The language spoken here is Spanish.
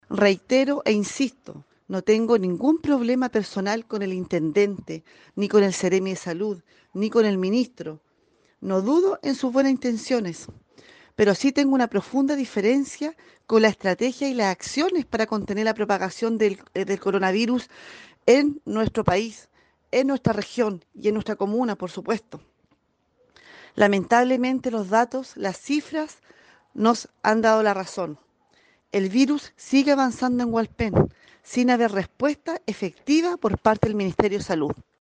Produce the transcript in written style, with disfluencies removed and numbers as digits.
Reitero e insisto, no tengo ningún problema personal con el intendente, ni con el Seremi de Salud, ni con el ministro. No dudo en sus buenas intenciones, pero sí tengo una profunda diferencia con la estrategia y las acciones para contener la propagación del coronavirus en nuestro país, en nuestra región y en nuestra comuna, por supuesto. Lamentablemente los datos, las cifras nos han dado la razón. El virus sigue avanzando en Hualpén sin haber respuesta efectiva por parte del Ministerio de Salud.